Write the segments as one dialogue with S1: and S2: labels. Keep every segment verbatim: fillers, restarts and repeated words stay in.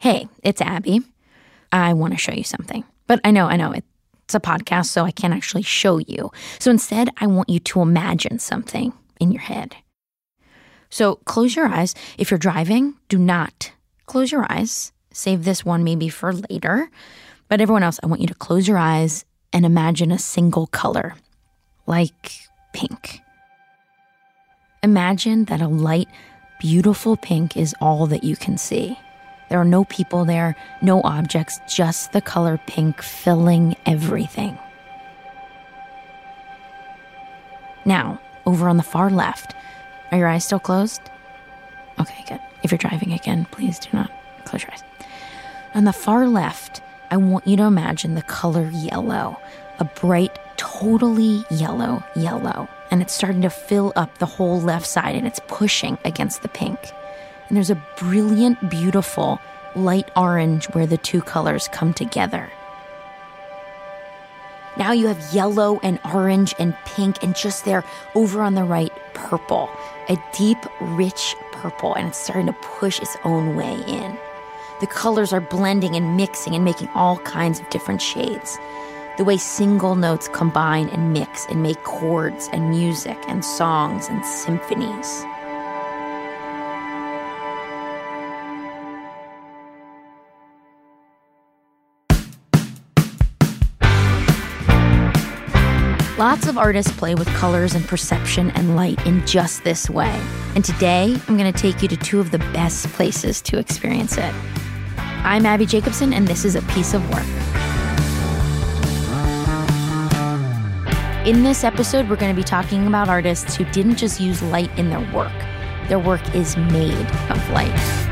S1: Hey, it's Abby. I want to show you something. But I know, I know, it's a podcast, so I can't actually show you. So instead, I want you to imagine something in your head. So close your eyes. If you're driving, do not close your eyes. Save this one maybe for later. But everyone else, I want you to close your eyes and imagine a single color, like pink. Imagine that a light, beautiful pink is all that you can see. There are no people there, no objects, just the color pink filling everything. Now, over on the far left, are your eyes still closed? Okay, good. If you're driving again, please do not close your eyes. On the far left, I want you to imagine the color yellow, a bright, totally yellow yellow. And it's starting to fill up the whole left side, and it's pushing against the pink. And there's a brilliant, beautiful light orange where the two colors come together. Now you have yellow and orange and pink, and just there, over on the right, purple. A deep, rich purple, and it's starting to push its own way in. The colors are blending and mixing and making all kinds of different shades. The way single notes combine and mix and make chords and music and songs and symphonies. Lots of artists play with colors and perception and light in just this way. And today, I'm going to take you to two of the best places to experience it. I'm Abby Jacobson, and this is A Piece of Work. In this episode, we're going to be talking about artists who didn't just use light in their work. Their work is made of light.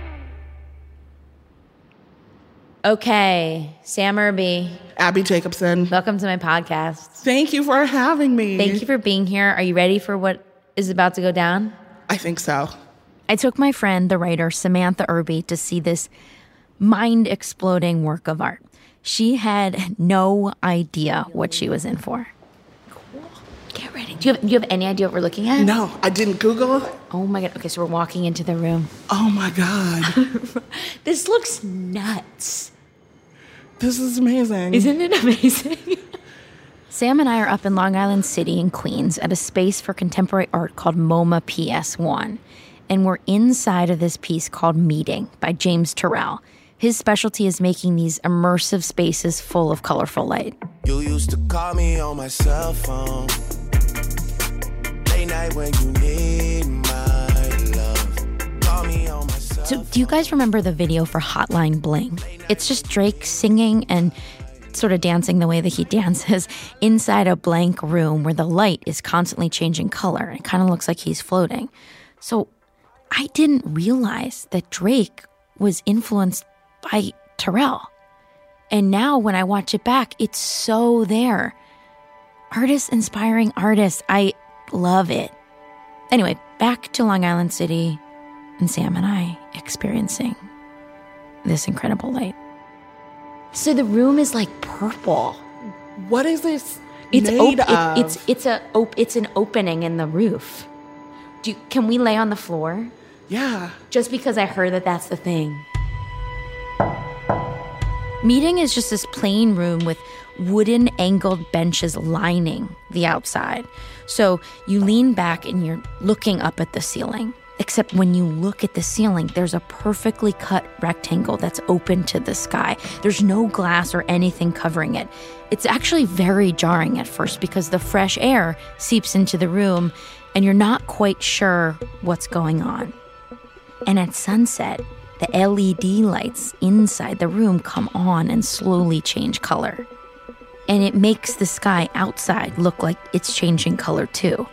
S1: Okay, Sam Irby.
S2: Abby Jacobson.
S1: Welcome to my podcast.
S2: Thank you for having me.
S1: Thank you for being here. Are you ready for what is about to go down?
S2: I think so.
S1: I took my friend, the writer, Samantha Irby, to see this mind-exploding work of art. She had no idea what she was in for. Get ready. Do you, have, do you have any idea what we're looking at?
S2: No, I didn't Google.
S1: Oh my God. Okay, so we're walking into the room.
S2: Oh my God.
S1: This looks nuts.
S2: This is amazing.
S1: Isn't it amazing? Sam and I are up in Long Island City in Queens at a space for contemporary art called MoMA P S one. And we're inside of this piece called Meeting by James Turrell. His specialty is making these immersive spaces full of colorful light.
S3: You used to call me on my cell phone. Late night when you need my love. Call me on my cell phone.
S1: So do you guys remember the video for Hotline Bling? It's just Drake singing and sort of dancing the way that he dances inside a blank room where the light is constantly changing color. It kind of looks like he's floating. So I didn't realize that Drake was influenced by Turrell. And now when I watch it back, it's so there. Artists inspiring artists. I love it. Anyway, back to Long Island City and Sam and I experiencing this incredible light. So the room is like purple.
S2: What is this
S1: It's
S2: made
S1: op-
S2: of?
S1: It, it's it's a op- it's an opening in the roof. Do you, can we lay on the floor?
S2: Yeah.
S1: Just because I heard that that's the thing. Meeting is just this plain room with wooden angled benches lining the outside. So you lean back and you're looking up at the ceiling. Except when you look at the ceiling, there's a perfectly cut rectangle that's open to the sky. There's no glass or anything covering it. It's actually very jarring at first because the fresh air seeps into the room and you're not quite sure what's going on. And at sunset, the L E D lights inside the room come on and slowly change color. And it makes the sky outside look like it's changing color too.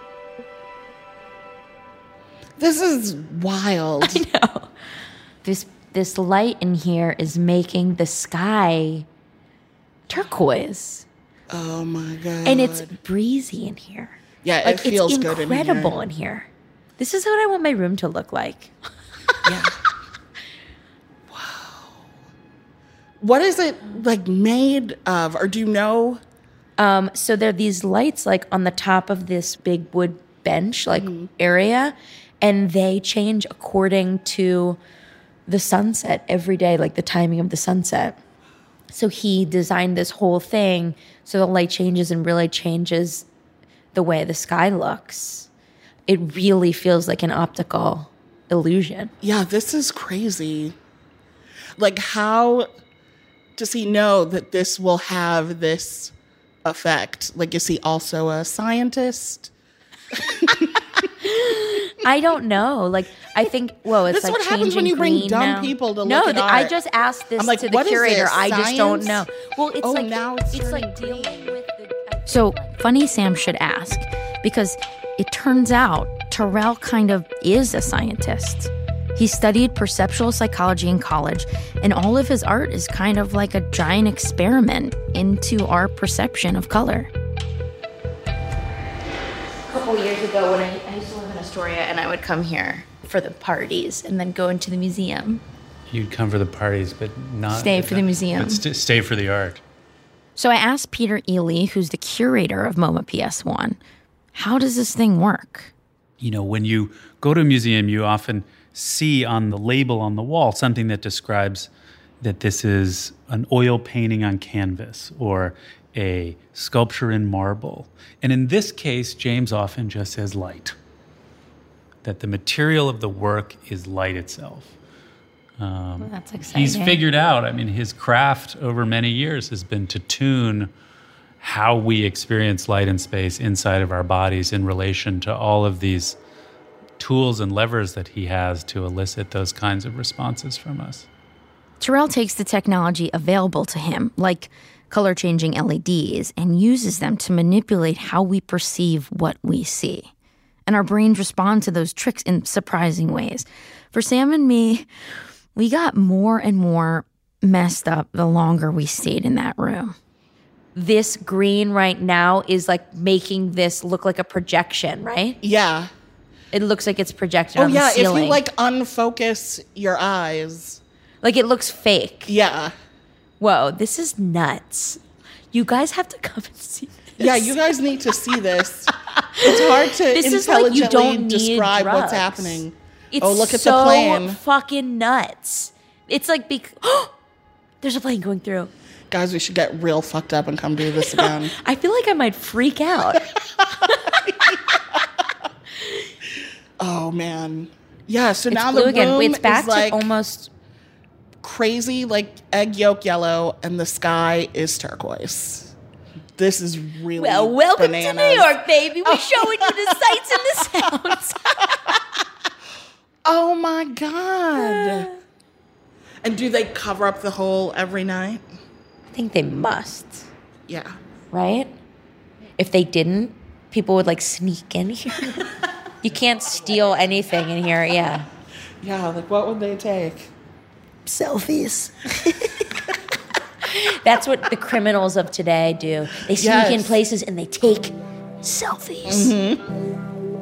S2: This is wild.
S1: I know. This this light in here is making the sky turquoise.
S2: Oh my God.
S1: And it's breezy in here.
S2: Yeah, it
S1: like,
S2: feels
S1: it's
S2: good in
S1: incredible
S2: here.
S1: in here. This is what I want my room to look like.
S2: Yeah. Wow. What is it like made of, or do you know?
S1: Um, so there are these lights like on the top of this big wood bench like mm-hmm. area, and they change according to the sunset every day, like the timing of the sunset. So he designed this whole thing so the light changes and really changes the way the sky looks. It really feels like an optical illusion.
S2: Yeah, this is crazy. Like, how does he know that this will have this effect? Like, is he also a scientist?
S1: I don't know. Like, I think, whoa, it's
S2: This is
S1: like
S2: what happens when
S1: changing
S2: you bring
S1: green
S2: dumb
S1: now.
S2: people to
S1: no,
S2: look at
S1: th- I
S2: art.
S1: just asked this
S2: I'm like,
S1: to the
S2: what is
S1: curator.
S2: this,
S1: I just don't
S2: science?
S1: know. Well, it's
S2: Oh,
S1: like
S2: now it's
S1: it's like
S2: turning
S1: dealing with the. So funny, Sam should ask, because it turns out Terrell kind of is a scientist. He studied perceptual psychology in college, and all of his art is kind of like a giant experiment into our perception of color. A couple years ago, when I, I used to live in Astoria, and I would come here for the parties and then go into the museum.
S4: You'd come for the parties, but not...
S1: Stay for the museum.
S4: But st- stay for the art.
S1: So I asked Peter Ely, who's the curator of MoMA P S one, how does this thing work?
S4: You know, when you go to a museum, you often see on the label on the wall something that describes that this is an oil painting on canvas or a sculpture in marble. And in this case, James often just says light. That the material of the work is light itself. Um,
S1: well, that's exciting.
S4: He's figured out, I mean, his craft over many years has been to tune how we experience light and space inside of our bodies in relation to all of these tools and levers that he has to elicit those kinds of responses from us.
S1: Terrell takes the technology available to him, like color-changing L E Ds, and uses them to manipulate how we perceive what we see. And our brains respond to those tricks in surprising ways. For Sam and me, we got more and more messed up the longer we stayed in that room. This green right now is like making this look like a projection, right?
S2: Yeah.
S1: It looks like it's projected
S2: Oh,
S1: on
S2: yeah,
S1: the ceiling.
S2: if you, like, unfocus your eyes.
S1: Like it looks fake.
S2: Yeah.
S1: Whoa, this is nuts. You guys have to come and see this.
S2: Yeah, you guys need to see this. It's hard to
S1: This is like
S2: intelligently
S1: you don't need
S2: describe
S1: drugs.
S2: what's happening.
S1: It's
S2: Oh, look at
S1: so
S2: the plane.
S1: fucking nuts. It's like, bec- there's a plane going through.
S2: Guys, we should get real fucked up and come do this again.
S1: I feel like I might freak out.
S2: Oh, man. Yeah, so
S1: It's
S2: now
S1: blue
S2: the
S1: again.
S2: room
S1: It's back
S2: is like
S1: to almost
S2: crazy, like egg yolk yellow, and the sky is turquoise. This is really
S1: well. Welcome
S2: bananas.
S1: to New York, baby. We're showing you the sights and the sounds.
S2: Oh my God. And do they cover up the hole every night?
S1: I think they must,
S2: Yeah.
S1: right? If they didn't, people would like sneak in here. You can't steal anything in here. Yeah.
S2: Yeah, like what would they take?
S1: Selfies. That's what the criminals of today do. They sneak
S2: Yes.
S1: in places and they take selfies. Mm-hmm.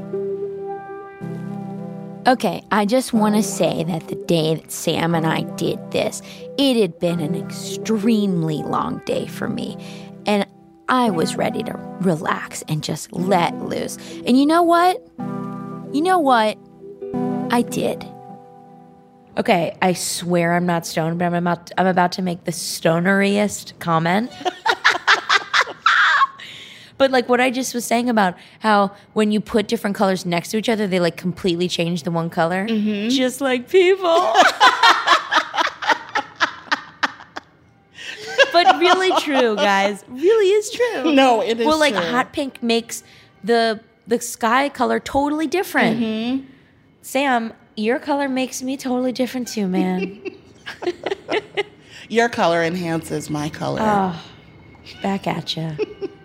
S1: Okay, I just want to say that the day that Sam and I did this, it had been an extremely long day for me. And I was ready to relax and just let loose. And you know what? You know what? I did. Okay, I swear I'm not stoned, but I'm about I'm about to make the stoneriest comment. But like what I just was saying about how when you put different colors next to each other, they like completely change the one color. Mm-hmm. Just like people. But really true, guys. Really is true.
S2: No, it is
S1: Well, like
S2: true.
S1: hot pink makes the the sky color totally different. Mm-hmm. Sam, your color makes me totally different too, man.
S2: Your color enhances my color.
S1: Oh, back at you.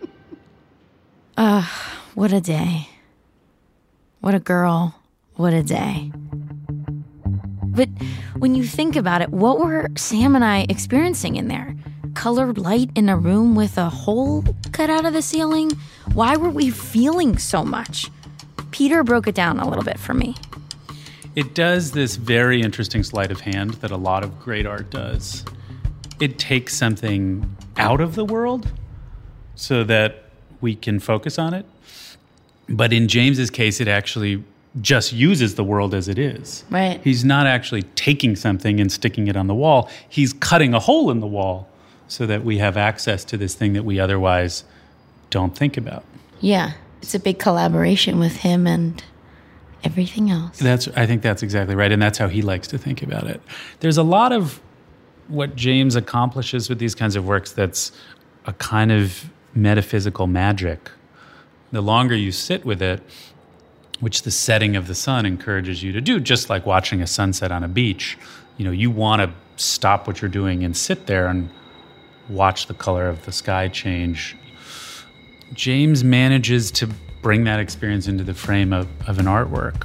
S1: Ah, uh, what a day. What a girl. What a day. But when you think about it, what were Sam and I experiencing in there? Colored light in a room with a hole cut out of the ceiling? Why were we feeling so much? Peter broke it down a little bit for me.
S4: It does this very interesting sleight of hand that a lot of great art does. It takes something out of the world so that we can focus on it. But in James's case, it actually just uses the world as it is.
S1: Right.
S4: He's not actually taking something and sticking it on the wall. He's cutting a hole in the wall so that we have access to this thing that we otherwise don't think about.
S1: Yeah. It's a big collaboration with him and everything else.
S4: That's I think that's exactly right, and that's how he likes to think about it. There's a lot of what James accomplishes with these kinds of works that's a kind of metaphysical magic. The longer you sit with it, which the setting of the sun encourages you to do, just like watching a sunset on a beach, you know, you want to stop what you're doing and sit there and watch the color of the sky change. James manages to bring that experience into the frame of, of an artwork.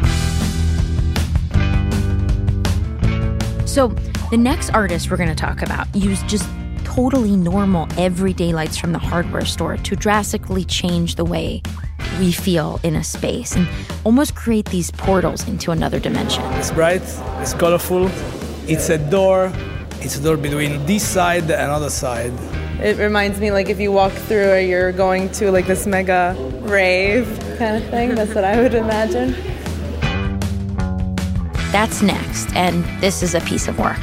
S1: So the next artist we're going to talk about used just totally normal everyday lights from the hardware store to drastically change the way we feel in a space and almost create these portals into another dimension.
S5: It's bright, it's colorful, it's a door, it's a door between this side and other side.
S6: It reminds me like if you walk through or you're going to like this mega rave kind of thing. That's what I would imagine.
S1: That's next, and this is a piece of work.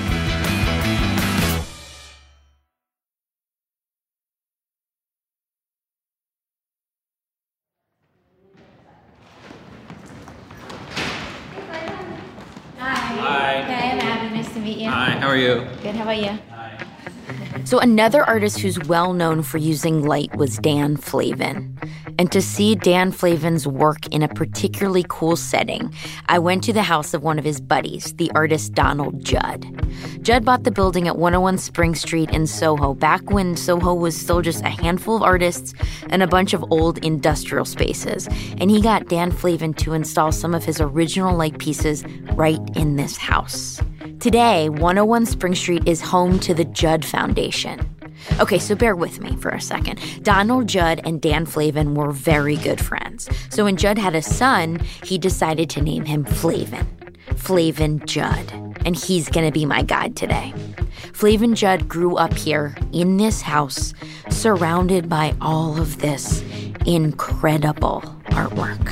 S7: Hi.
S1: Hey, I'm Abby. Nice to meet you.
S7: Hi, how are you?
S1: Good, how about you? So another artist who's well known for using light was Dan Flavin. And to see Dan Flavin's work in a particularly cool setting, I went to the house of one of his buddies, the artist Donald Judd. Judd bought the building at one oh one Spring Street in Soho, back when Soho was still just a handful of artists and a bunch of old industrial spaces. And he got Dan Flavin to install some of his original light pieces right in this house. Today, one oh one Spring Street is home to the Judd Foundation. Okay, so bear with me for a second. Donald Judd and Dan Flavin were very good friends. So when Judd had a son, he decided to name him Flavin. Flavin Judd. And he's gonna be my guide today. Flavin Judd grew up here in this house, surrounded by all of this incredible artwork.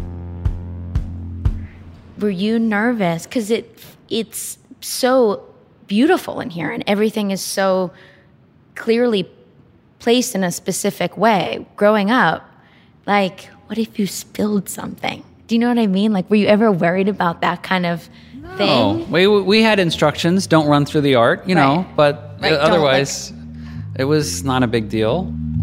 S1: Were you nervous? Because it it's so beautiful in here and everything is so clearly placed in a specific way. Growing up, like, what if you spilled something? Do you know what I mean? Like, were you ever worried about that kind of thing?
S7: Oh, we we had instructions, don't run through the art, you know,
S1: Right.
S7: but
S1: Right, don't,
S7: otherwise, it was not a big deal.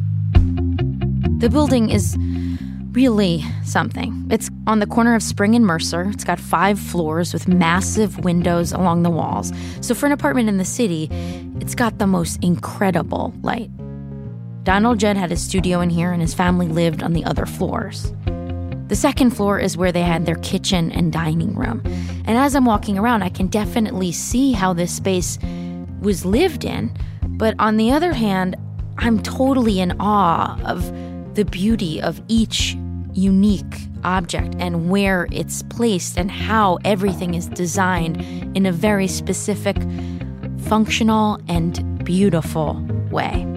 S1: The building is really something. It's on the corner of Spring and Mercer. It's got five floors with massive windows along the walls. So for an apartment in the city, it's got the most incredible light. Donald Judd had his studio in here and his family lived on the other floors. The second floor is where they had their kitchen and dining room. And as I'm walking around, I can definitely see how this space was lived in. But on the other hand, I'm totally in awe of the beauty of each unique object and where it's placed and how everything is designed in a very specific, functional, and beautiful way.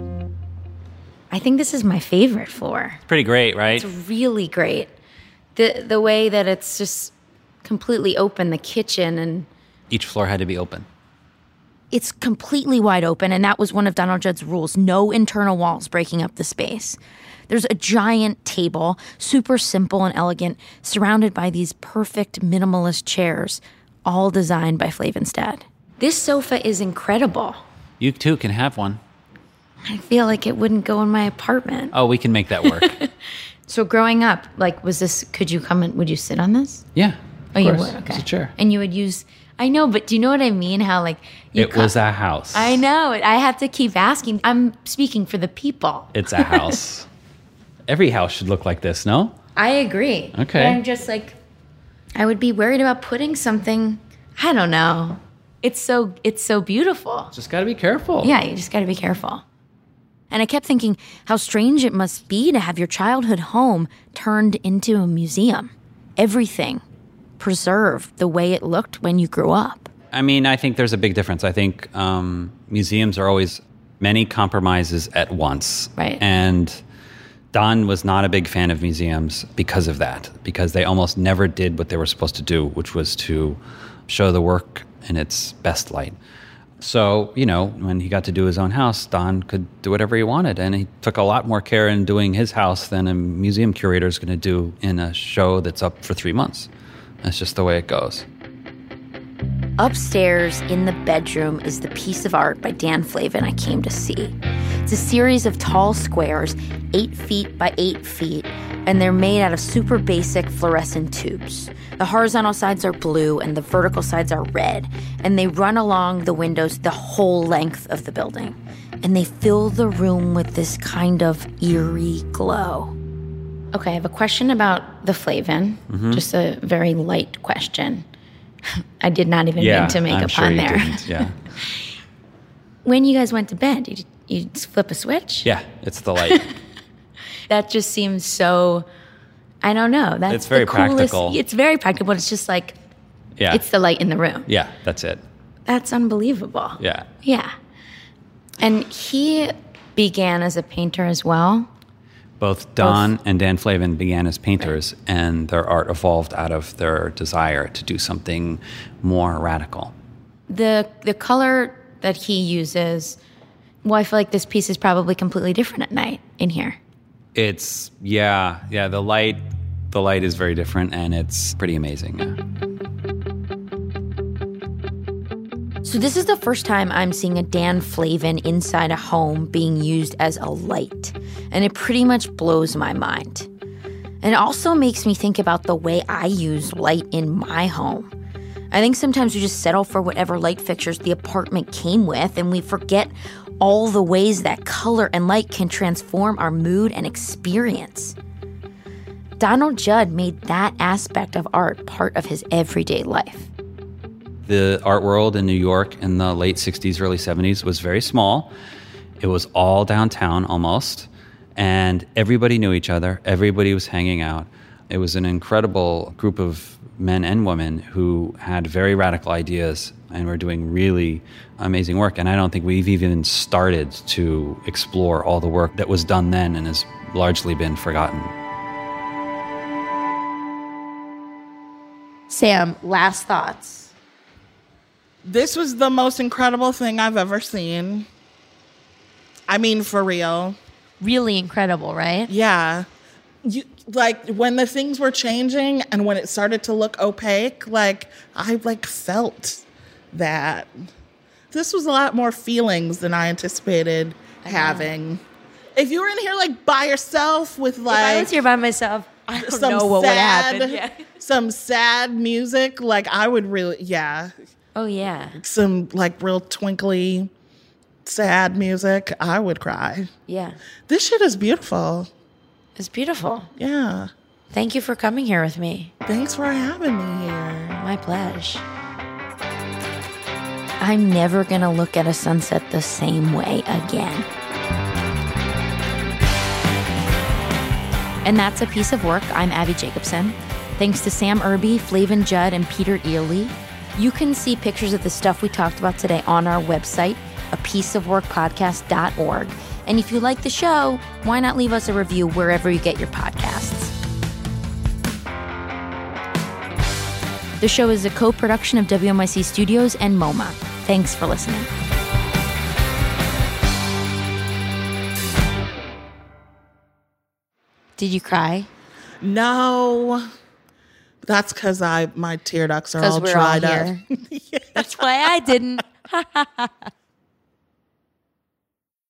S1: I think this is my favorite floor.
S7: Pretty great, right?
S1: It's really great. The the way that it's just completely open, the kitchen, and
S7: Each floor had to be open.
S1: it's completely wide open, and that was one of Donald Judd's rules. No internal walls breaking up the space. There's a giant table, super simple and elegant, surrounded by these perfect minimalist chairs, all designed by Flavinstad. This sofa is incredible.
S7: You too can have one.
S1: I feel like it wouldn't go in my apartment.
S7: Oh, we can make that work.
S1: So growing up, like, was this, could you come and, would you sit on this?
S7: Yeah.
S1: Oh, you
S7: course.
S1: would? Okay.
S7: It's a chair.
S1: And you would use, I know, but do you know what I mean? How, like, you
S7: It
S1: co-
S7: was a house.
S1: I know. I have to keep asking. I'm speaking for the people.
S7: It's a house. Every house should look like this, no?
S1: I agree.
S7: Okay.
S1: But I'm just like, I would be worried about putting something, I don't know. It's so, it's so beautiful.
S7: Just got to be careful.
S1: Yeah, you just got to be careful. And I kept thinking how strange it must be to have your childhood home turned into a museum. Everything preserved the way it looked when you grew up.
S7: I mean, I think there's a big difference. I think um, museums are always many compromises at once.
S1: Right.
S7: And Don was not a big fan of museums because of that, because they almost never did what they were supposed to do, which was to show the work in its best light. So, you know, when he got to do his own house, Don could do whatever he wanted, and he took a lot more care in doing his house than a museum curator is going to do in a show that's up for three months. That's just the way it goes.
S1: Upstairs in the bedroom is the piece of art by Dan Flavin I came to see. It's a series of tall squares, eight feet by eight feet, and they're made out of super basic fluorescent tubes. The horizontal sides are blue and the vertical sides are red, and they run along the windows the whole length of the building. And they fill the room with this kind of eerie glow. Okay, I have a question about the Flavin, mm-hmm. just a very light question. I did not even
S7: yeah,
S1: mean to make
S7: I'm
S1: a
S7: sure
S1: pun
S7: you
S1: there.
S7: Didn't. Yeah.
S1: When you guys went to bed, you, you just flip a switch?
S7: Yeah, it's the light.
S1: That just seems so, I don't know. That's
S7: it's very
S1: the coolest,
S7: practical.
S1: It's very practical. It's just like,
S7: yeah.
S1: it's the light in the room.
S7: Yeah, that's it.
S1: That's unbelievable.
S7: Yeah.
S1: Yeah. And he began as a painter as well.
S7: Both Don
S1: Both.
S7: and Dan Flavin began as painters,
S1: right.
S7: and their art evolved out of their desire to do something more radical.
S1: The the color that he uses, well, I feel like this piece is probably completely different at night in here.
S7: It's, yeah, yeah, the light, the light is very different, and it's pretty amazing, yeah.
S1: So this is the first time I'm seeing a Dan Flavin inside a home being used as a light, and it pretty much blows my mind. And it also makes me think about the way I use light in my home. I think sometimes we just settle for whatever light fixtures the apartment came with, and we forget all the ways that color and light can transform our mood and experience. Donald Judd made that aspect of art part of his everyday life.
S7: The art world in New York in the late sixties, early seventies was very small. It was all downtown almost, and everybody knew each other. Everybody was hanging out. It was an incredible group of men and women who had very radical ideas and were doing really amazing work. And I don't think we've even started to explore all the work that was done then and has largely been forgotten.
S1: Sam, last thoughts.
S2: This was the most incredible thing I've ever seen. I mean, for real.
S1: Really incredible, right?
S2: Yeah. You, like, when the things were changing and when it started to look opaque, like, I, like, felt that. This was a lot more feelings than I anticipated I having. Know. If you were in here, like, by yourself with, like...
S1: If I was here by myself, I don't
S2: some
S1: know what
S2: sad,
S1: would happen. Yeah.
S2: Some sad music, like, I would really... Yeah.
S1: Oh, yeah.
S2: Some, like, real twinkly, sad music, I would cry.
S1: Yeah.
S2: This shit is beautiful.
S1: It's beautiful.
S2: Yeah.
S1: Thank you for coming here with me.
S2: Thanks for having me here.
S1: My pleasure. I'm never going to look at a sunset the same way again. And that's A Piece of Work. I'm Abby Jacobson. Thanks to Sam Irby, Flavin Judd, and Peter Early. You can see pictures of the stuff we talked about today on our website, a piece of work podcast dot org. And if you like the show, why not leave us a review wherever you get your podcasts? The show is a co-production of W M I C Studios and MoMA. Thanks for listening. Did you cry?
S2: No. That's because I my tear ducts are all
S1: we're
S2: dried
S1: all
S2: up.
S1: here. That's why I didn't.